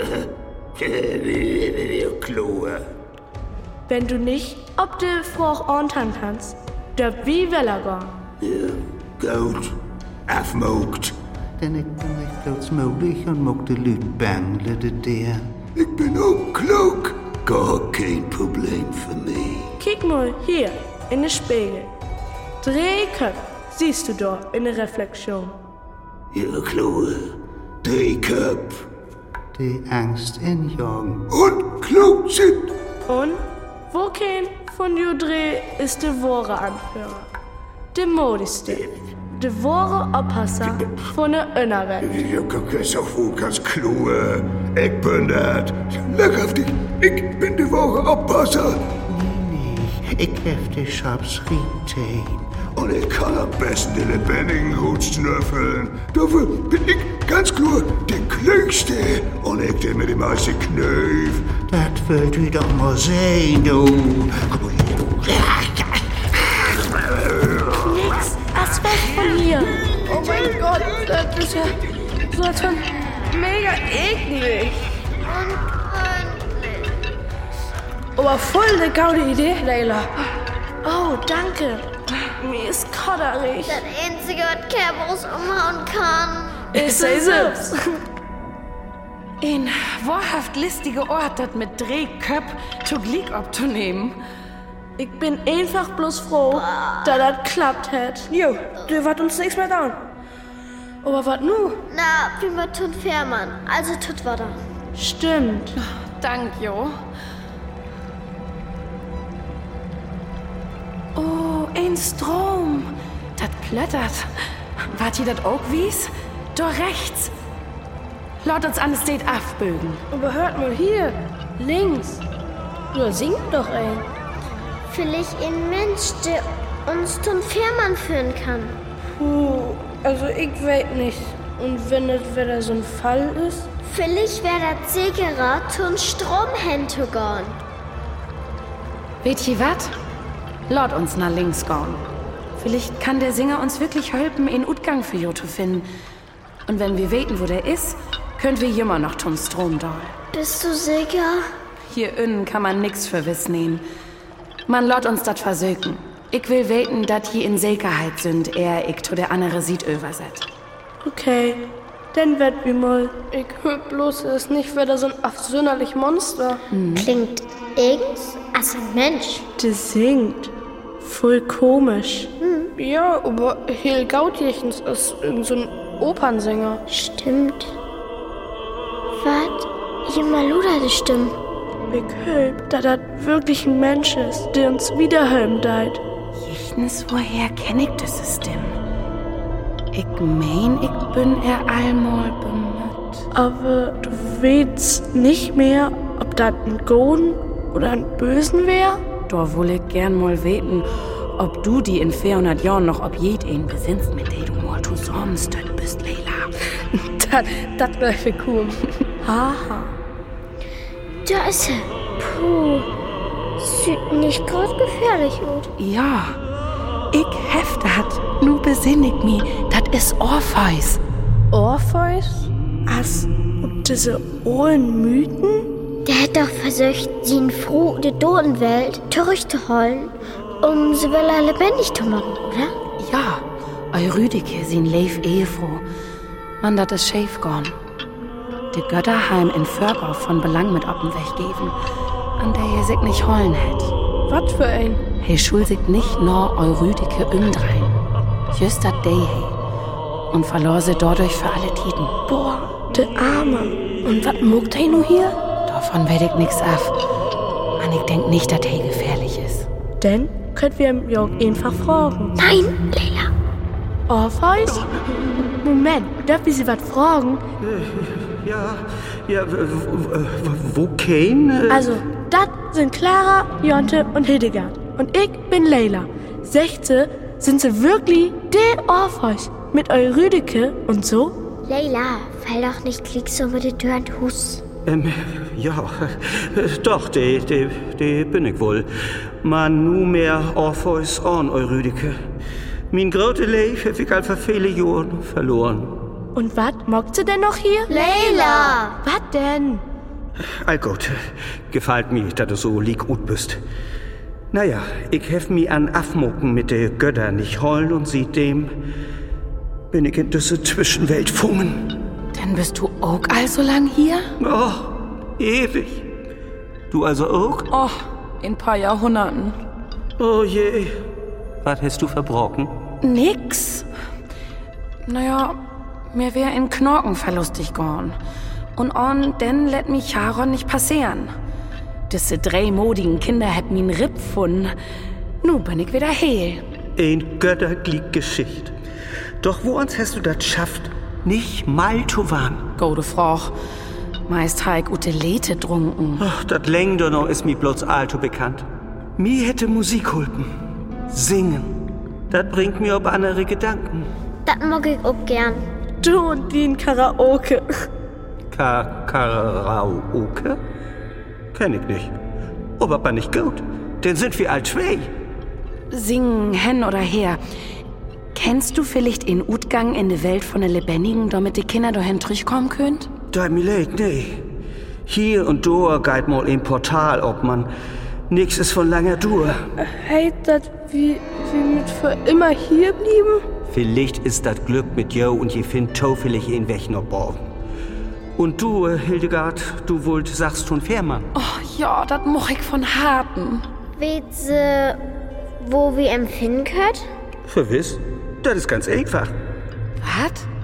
Klar. Wenn du nicht ob de Froch antun kannst, dürft wie will er gehen. Ja, gut. Aufmogt. Denn ich bin nicht bloß modig und mag die Leute bangle, der. Ich bin auch klug. Gar kein Problem für mich. Kick mal hier in den Spiegel. Drei Köpfe siehst du da in der Reflexion. Ja, klar. Drei Köpfe. Die Angst in Jung. Und klug sind. Und wo kein von you drei ist der wahre Anführer? Der modigste. Der wahre Oppasser von der Innerwelt. Ja, guck, ist auch wohl ganz klar. Ich bin das. Lach auf dich. Ich bin der wahre Oppasser. Nee, nee, ich hef die Shops Riebteen. Und ich kann am besten den lebendigen Hut schnüffeln. Dafür bin ich ganz klar der Klügste. Und ich der mit dem meisten Knöpf. Das wird du doch mal sehen, du. Komm mal hier, du. Nix, als weg von hier. Oh mein Gott, das ist ja so als von mega eklig. Aber voll eine gute Idee, Leila. Oh, danke. Mir ist kodderig. Das Einzige, was Kerberos umhauen kann. Ich sei selbst. Ein wahrhaft listiger Ort, das mit drei Köp zu Glied abzunehmen. Ich bin einfach bloß froh, dass das klappt hat. Jo, du wird uns nichts mehr dauern. Aber was nu? Na, wie wir tun Fährmann. Also tut weiter. Stimmt. Dank, Jo. Oh, ein Strom. Das plättert. Wart ihr das auch wies? Da rechts. Laut uns an, es steht aufbögen. Aber hört mal hier, links. Da singt doch ein. Vielleicht ein Mensch, der uns zum Fährmann führen kann. Puh, also ich weiß nicht. Und wenn das wieder so ein Fall ist? Vielleicht wäre das sicherer, zum Strom hinzugehen. Weht ihr wat? Laut uns nach links gehen. Vielleicht kann der Singer uns wirklich helfen, einen Utgang für Jo zu finden. Und wenn wir weten, wo der ist, können wir immer noch zum Strom da. Bist du sicher? Hier innen kann man nix für Wiss nehmen. Man lot uns dat versöken. Ich will weten, dat je in Sicherheit sind, er ich zu der andere sieht übersetzt. Okay, dann wird wie mal. Ich hör bloß, es ist nicht wieder so ein absonderlich Monster. Mhm. Klingt irgends als ein Mensch. Der singt. Voll komisch. Hm. Ja, aber Hel Gautjechens ist so ein Opernsänger. Stimmt. Was? Immer luder die Stimme. Ich hab, dass das wirklich ein Mensch ist, der uns wiederhelfen deit. Jichtens, woher kenn ich das Stimme? Ich mein, ich bin er allmal bemüht. Aber du weißt nicht mehr, ob das ein Guten oder ein Bösen wär? Da will ich gern mal weten, ob du die in vierhundert Jahren noch ob jeden besinnst, mit der du mal zusammenstört bist, Leila. das, das wäre für cool. Haha. Da ist er. Puh. Sieht nicht gerade gefährlich aus. Ja. Ich heft dat. Nu besinn ich mi. Dat is Orpheus. Orpheus? As, und diese ollen Mythen? Der hat doch versucht, sie in froh der Totenwelt zurückzuholen, um sie wieder lebendig zu machen, oder? Ja. Eurydike, sin leif Ehefrau. Man dat is schäf gorn. De Götterheim in Förbau von Belang mit op'n Weg geben, an der er sich nicht holen hätt. Was für ein? He schul sich nicht nur Eurydike umdrehen. Just dat day he. Und verlor sie dadurch für alle Tiden. Boah, de Arme. Und was muckt er nur hier? Davon werd ich nix af. Und ich denk nicht, dass he gefährlich ist. Denn könnt wir ihm ja einfach fragen. Nein, Leila. Orpheus? Moment, darf ich Sie was fragen? Ja, ja, wo Kane? Also, das sind Clara, Jonte und Hildegard. Und ich bin Leila. Sechze sind sie wirklich der Orpheus mit Eurydike und so? Leila, fall doch nicht klick so mit der Tür an den Hus. Ähm, ja, doch, de, de, de bin ich wohl. Man nu mehr Orpheus an Eurydike. Mein grote Leif hab ich all für viele Jahre verloren. Und was mockt sie denn noch hier? Leila! Was denn? All gut, gefällt mir, dass du so lieg gut bist. Naja, ich hef mi an Afmucken mit der Götter nicht heulen und seitdem bin ich in diese Zwischenwelt fungen. Dann bist du auch all so lang hier? Oh, ewig. Du also auch? Oh, in ein paar Jahrhunderten. Oh je. Was hast du verbrochen? Nix. Naja, mir wär in Knorken verlustig gorn. Und on, denn let mich Charon nicht passieren. Diese drei modigen Kinder hätt min Ripp gefunden. Nu bin ich wieder heil. Ein götterglied Geschicht. Doch wo uns hast du das schafft? Nicht mal zu warm. Gode Froch. Meist heik ute Lete drunken. Ach, dat Längdonner ist mi bloß allzu bekannt. Mi hätte Musik holpen. Singen. Das bringt mir auf andere Gedanken. Das mag ich auch gern. Du und die in Karaoke. Ka Karaoke? Kenn ich nicht. Aber nicht gut. Denn sind wir alt zwei. Singen, hen oder her. Kennst du vielleicht in Utgang in de Welt von den Lebendigen, damit die Kinder dahin durchkommen könnt? Da mir leid, nee. Hier und da geht mal ein Portal, ob man nix ist von langer Dur. Hey, das wie, wie mit für immer hier blieben? Vielleicht ist das Glück mit Jo und je find taufelig ihn weg noch borgen. Und du, Hildegard, du wollt sagst schon Fährmann. Oh ja, das moch ich von Harten. Weet sie, wo wir empfinden können? Verwiss, das ist ganz einfach. Was?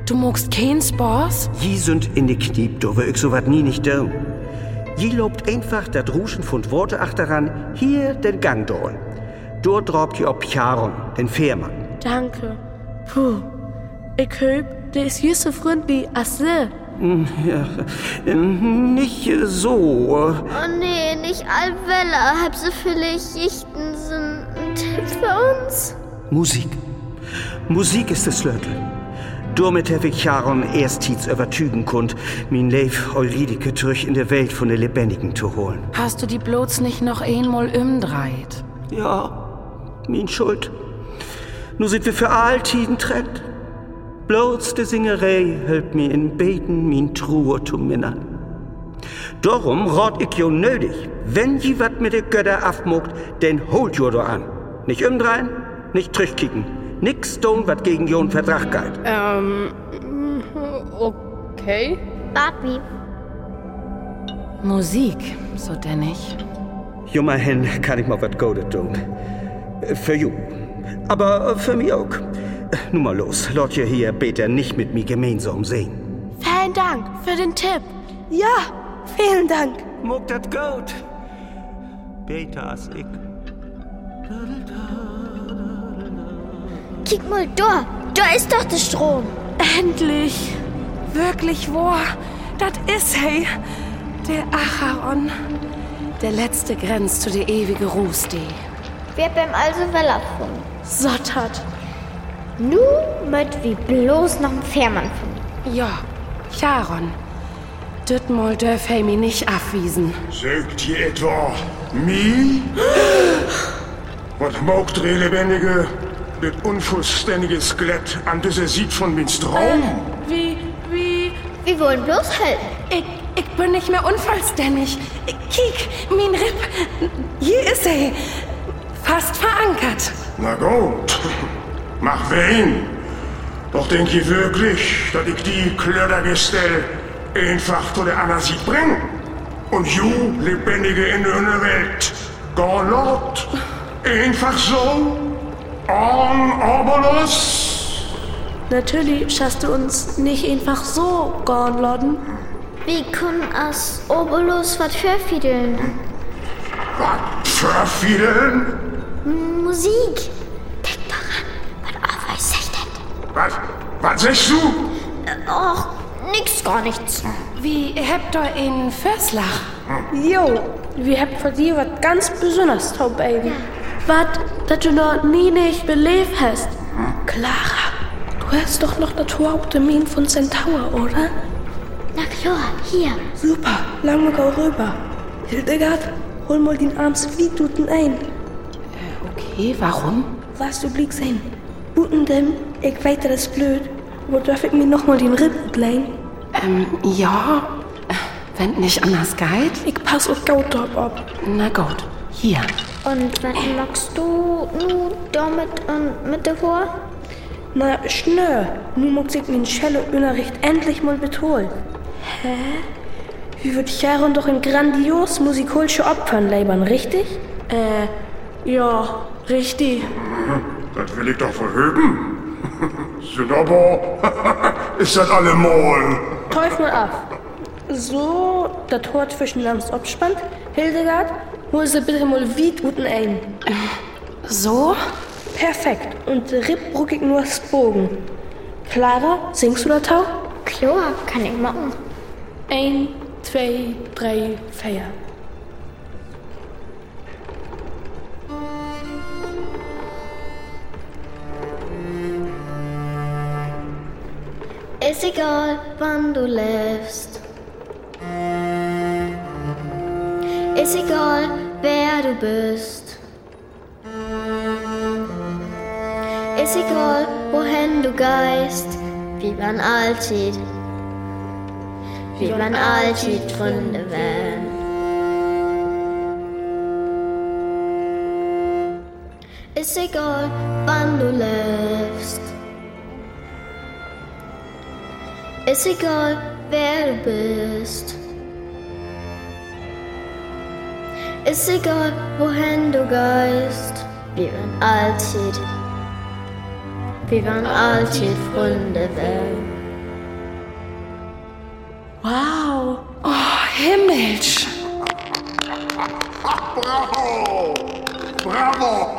du magst kein Spaß? Je sind in die Kniep, da wär ich so wat nie nicht da. Je lobt einfach dat Ruschen von Worte achteran, hier den Gang doll. Dort drobt je ob Charon, den Fährmann. Danke. Puh, ich hab, der ist just so freundlich als sie. Ja, nicht so. Oh nee, nicht allwelle. Hab sie vielleicht jichten so einen Tipp für uns? Musik. Musik ist das Schlüssel. Damit habe ich Charon erstens übertügen konnt, mein Leif Eurydike durch in der Welt von der Lebendigen zu holen. Hast du die bloß nicht noch einmal umdreht? Ja, mein Schuld. Nun sind wir für alltiden trennt. Bloß die Singerei hält mir in Beten min Truhe zu minnern. Darum rat ich jo nötig, wenn je wat mit der Götter afmogt, denn holt jo do an. Nicht umdrehen, nicht trüchkicken. Nix tun, wat gegen jo ein Vertrag galt. Ähm, okay. Bartwi. Musik, so denn ich. Jummer hin kann ich mal wat Gutes tun. Für ju. Aber für mich auch. Nun mal los, lot ihr hier Peter nicht mit mir gemeinsam sehen. Vielen Dank für den Tipp. Ja, vielen Dank. Mogt dat gut. Peter als ich. Kick mal da, da ist doch der Strom. Endlich. Wirklich wahr, das ist hey, der Acharon. Der letzte Grenz zu der ewige Rußdee. Wir beim also Weller gefunden. Sottert. Nu möcht wie bloß noch einen Fährmann finden. Ja, Charon. Düt mal dürf hey mi nicht abwiesen. Sagt ihr etwa mi? Was mogt der Lebendige, das unvollständige Skelett an dieser Sieg von mins Traum? Äh, wie, wie... Wir wollen bloß helfen. Ich, ich bin nicht mehr unvollständig. Kiek, min Ripp. Hier ist er. Fast verankert. Na gut, mach wen. Doch denk ihr wirklich, dass ich die Klödergestell einfach zu der Anasit bring? Und ju, Lebendige in der Welt, Gorlot, einfach so? On Obolus? Natürlich schaffst du uns nicht einfach so gornlodden. Wie können as Obolus wat verfiedeln? Was verfiedeln? Musik. Denk daran, was auf euch sechtet. Was? Was sagst du? Och, nix, gar nichts. Wie habt ihr in Förslach? Jo, wir habt von dir was ganz Besonderes, Tau Baby. Ja. Was, dass du noch nie nicht belebt hast. Clara, du hast doch noch das Haupttermin von Centaur, oder? Na klar, hier. Super, lang wir gau rüber. Hildegard, hol mal den Arm Sweetuten ein. Okay, warum? Was du blick sein? Buten dem, ich weiter das blöd. Wo darf ich mir noch mal den Rippen leihen? Ähm, ja, wenn nicht anders geht. Ich pass auf Gaut dort ab. Na gut, hier. Und was lockst du nu damit und mit davor? Na, schnell. Nun muss ich min Cello-Unterricht endlich mal betonen. Hä? Wie wird Charon doch in grandios musikalische Opfern leibern, richtig? Äh, ja, richtig. Das will ich doch verhöben. Sind aber, ist das allemal. Teufel ab. So, das Tor zwischen Lams abspannt. Hildegard, hol sie bitte mal weit unten ein. So? Perfekt. Und Ripp bruck ich nur das Bogen. Clara, singst du da Tau? Klar, kann ich machen. Ein, zwei, drei, vier. Ist egal, wann du lebst. Ist egal, wer du bist. Ist egal, wohin du geist, wie man alltid, wie man alltid Freunde werden. Ist egal, wann du lebst. Ist egal, wer du bist. Ist egal, wohin du geist, wir waren alltid, wir waren alltid Freunde werden. Wow. Oh, Himmelsch. Bravo! Bravo!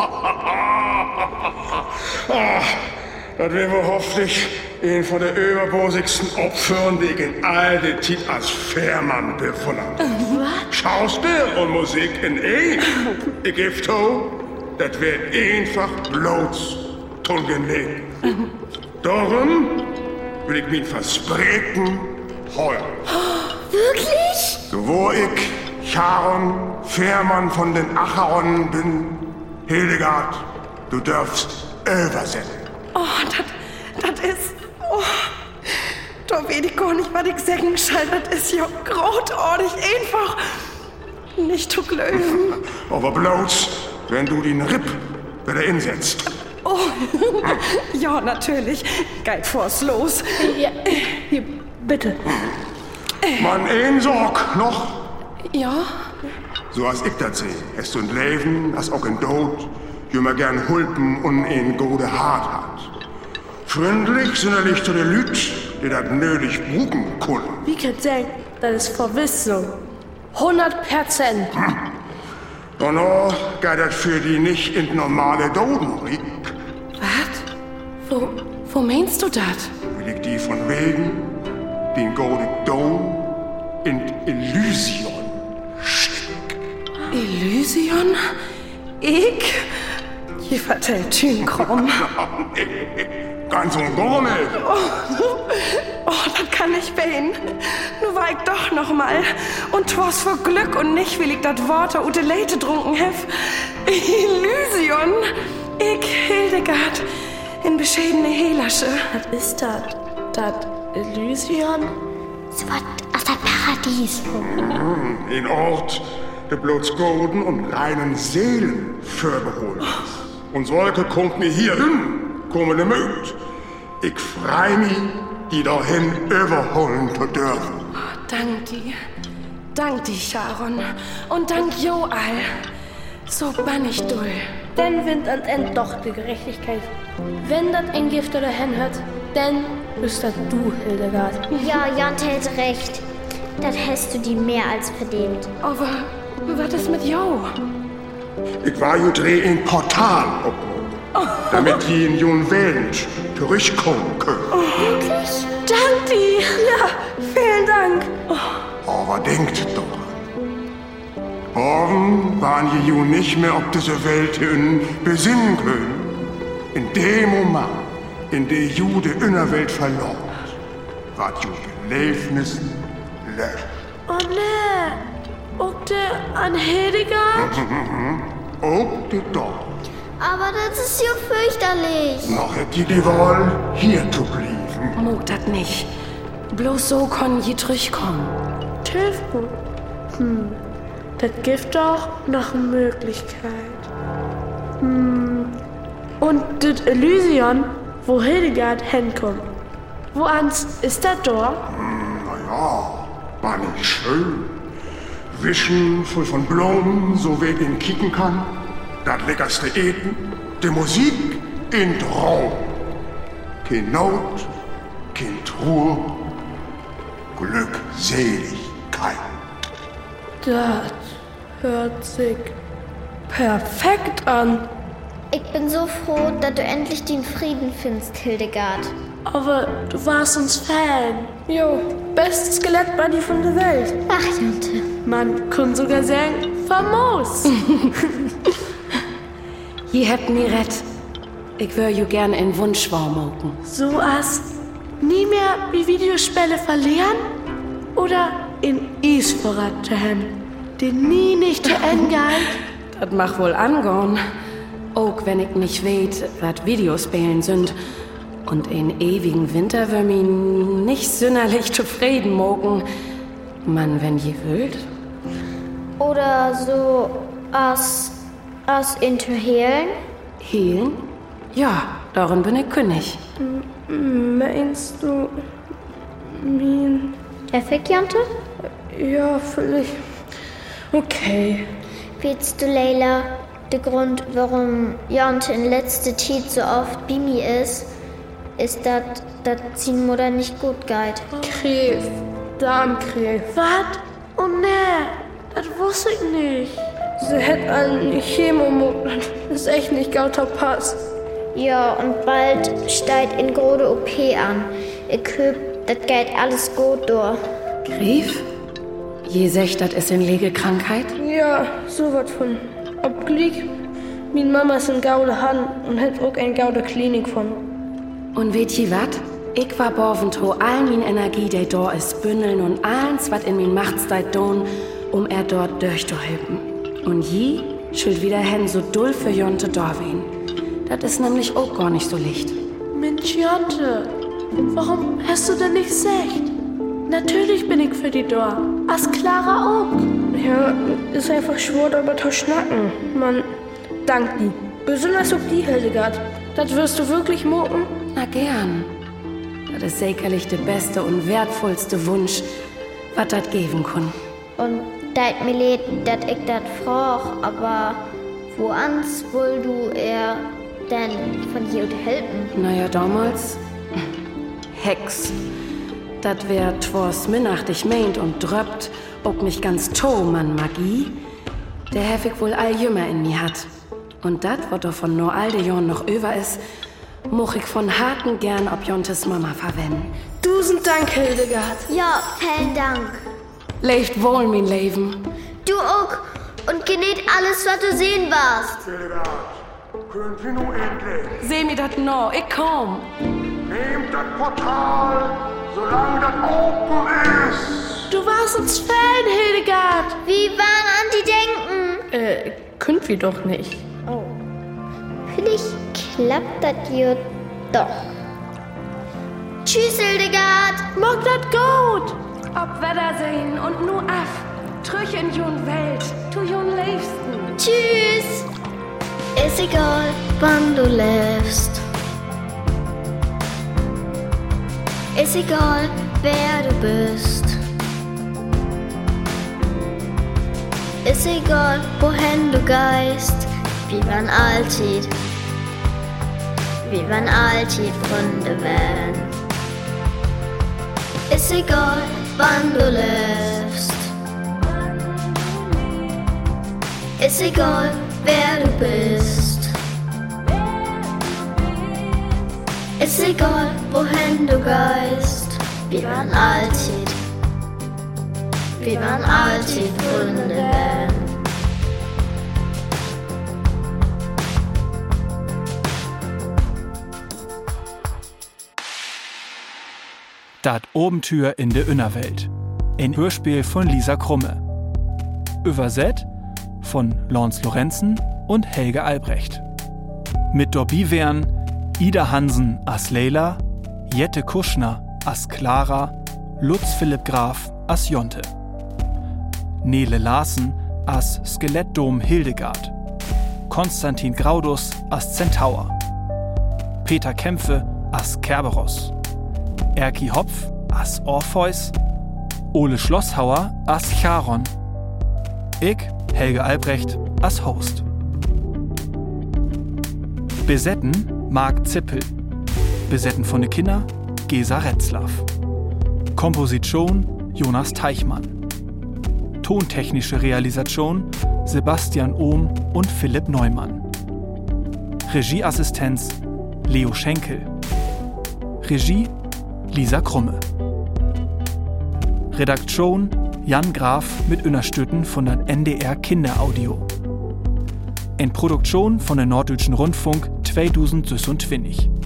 Ah, das werden wir hoffentlich einen von den überbosigsten Opfern, die ich in all der Zeit als Fährmann bewundert. Was? Schauspiel und Musik in ein. Ich gebe zu, das wird einfach bloß ungenehm. Darum will ich mich versprechen, heuer. Wirklich? So wo ich Charon, Fährmann von den Acheronen bin, Hildegard, du darfst übersetzen. Oh, das, das ist, oh, da weiß ich gar nicht, was ich sagen soll. Das ist ja großartig einfach nicht zu glauben. Aber bloß, wenn du den Ripp wieder insetzt. Oh, ja, natürlich. Geht vors los. Ja, hier, bitte. Man, ein Sorg noch. Ja? So als ich das sehe, hast du ein Leben, als auch ein Tod, jümmer gern hulpen und ein gute Hart hat. Freundlich sind er nicht zu den Lüt, die das nötig buchen können. Wie kann ich sagen, das ist verwiss so. hundert Prozent. Und auch geht das für die nicht in normale Doden liegt. Was? Wo, wo meinst du das? Will ich die von wegen, den gute Dom in Elysion schick. Elysion? Ich? Je vertellt Tünkrom. Ganz und gar nicht. Oh, das kann ich wehen. Nur war ich doch noch mal. Und 'twas für Glück und nicht, will ich das Wort der Ute Leite trunken hef. Elysion. Ich, Hildegard, in beschädene Helasche. Was ist das? Das Elysion? So was aus dem Paradies. Ein Ort, der bloß golden und reinen Seelen vorbeholt ist. Und solche kommt mir hier hin, kommen ne mögt. Ich freu mich, die dahin überholen zu dürfen. Oh, dank dir. Dank dir, Charon. Und dank Joal. So bann ich dull. Dann winnt an End doch die Gerechtigkeit. Wenn das ein Gift oder hin hat, dann bist das du, Hildegard. Ja, Jante hat recht. Das hast du dir mehr als verdient. Aber was ist mit Jo? Ich war ju dreh ein Portal obwohl, damit die in jungen Welt zurückkommen können. Wirklich? Dank dir. Ja, vielen Dank. Aber denkt doch. Morgen waren die Ju nicht mehr auf diese Welt hin besinnen können. In dem Moment, in der Ju die Innerwelt verlor, war Ju Belebnissen löscht. Oh ne. Ob der an Hildegard? Ob die doch. Aber das ist ja fürchterlich. Noch hätt ihr die Wahl, hier zu bleiben. Mog dat nicht. Bloß so konn je zurückkommen. Tilfgut. Hm. Das gibt doch noch eine Möglichkeit. Hm. Und das Elysion, wo Hildegard hinkommt. Wo ans ist das da? Naja, war nicht schön. Wischen voll von Blumen, so wie ich ihn kicken kann. Das leckerste Eten, die Musik in Traum. Kein Not, kein Truhe, Glückseligkeit. Das hört sich perfekt an. Ich bin so froh, dass du endlich den Frieden findest, Hildegard. Aber du warst uns Fan. Jo, bestes Skelettbuddy von der Welt. Ach, Jante. Man kann sogar sagen, famos. Je habt mir rett. Ich wär ju gern in Wunschwarm moken. So as nie mehr wie Videospiele verlieren oder in Eisvorrat zu haben, den nie nicht zu Ende geht. Das mach wohl angorn. Auch wenn ich nicht weet, wat Videospielen sind. Und in ewigen Winter wär mi nicht sonderlich zufrieden moken. Man, wenn je willt. Oder so as, as interhelen? Hehlen? Ja, darin bin ich König. Meinst du, Min? Effekt, Jante? Ja, vielleicht. Okay. Weißt du, Leila, der Grund, warum Jante in letzter Zeit so oft Bimi ist, ist, dass das seine Mutter nicht gut geht. Chris, Darmkrebs. Was? Oh ne, das wusste ich nicht. Sie hätte eine Chemo mucken. Das ist echt nicht gauter Pass. Ja, und bald steigt in grode O P an. Ich hab, das geht alles gut durch. Grief? Je secht, das ist eine Legekrankheit? Ja, so was von. Ob Glück. Min Mama ist in gaude Hand und hat auch eine gaude Klinik von. Und weet je wat? Ich war borvento all min Energie, die da ist, bündeln und alles, was in min Macht steht, tun, um er dort durchzuhelfen. Und je schild wieder hen so dull für Jonte Dorwin. Das ist nämlich auch gar nicht so licht. Mensch, Jonte, warum hast du denn nicht gesagt? Natürlich bin ich für die da. As Clara auch. Ja, ist einfach schwer darüber zu schnacken. Mann, dank die. Besonders auch die, Hildegard. Das wirst du wirklich moken? Na gern. Das ist sicherlich der beste und wertvollste Wunsch, was das geben kann. Und dat mir leid, dat ich dat frag, aber woans will du er denn von hier helfen? Naja, damals Hex. Dat wär twors minnachtig meint und dröppt, ob nicht ganz to man Magie, der heftig wohl all jümmer in mir hat. Und dat, wat davon nur all de Jahren noch über ist, moch ich von Haken gern ob Jontes Mama verwenden. Tausend Dank, Hildegard. Ja, vielen Dank. Lebt wohl, mein Leben. Du auch. Und genießt alles, was du sehen warst. Hildegard, könnt ihr nun endlich? Seh mir dat no, ich komm. Nehmt das Portal, solange das open ist. Du warst uns Fan, Hildegard. Wie waren an die denken? Äh, könnt wir doch nicht. Oh. Vielleicht klappt das ja doch. Tschüss, Hildegard. Mag das gut. Ob Wiedersehen und nu af. Trüch in jun Welt, tu jun Liebsten. Tschüss. Ist egal, wann du lebst. Ist egal, wer du bist. Ist egal, wohin du geist. Wir waren alltid, wir waren alltid Freunde werden. Ist egal, wann du lebst. Ist egal, wer du bist. Ist egal, wohin du geist. Wir waren alltid, wir waren alltid Freunde werden. Dat Obentür in der Innerwelt. Ein Hörspiel von Lisa Krumme. Übersetzt von Lance Lorenzen und Helge Albrecht. Mit dabei wären Ida Hansen as Leila, Jette Kuschner as Clara, Lutz Philipp Graf as Jonte. Nele Larsen as Skelettdom Hildegard. Konstantin Graudus as Centaur. Peter Kämpfe as Kerberos. Erki Hopf as Orpheus, Ole Schlosshauer as Charon, ich, Helge Albrecht, as Host. Besetten Marc Zippel, Besetten von den Kindern Gesa Retzlaff. Komposition Jonas Teichmann. Tontechnische Realisation Sebastian Ohm und Philipp Neumann. Regieassistenz Leo Schenkel. Regie Lisa Krumme. Redaktion Jan Graf mit Unterstützung von der N D R Kinderaudio. In Produktion von der Norddeutschen Rundfunk zweitausendzweiundzwanzig.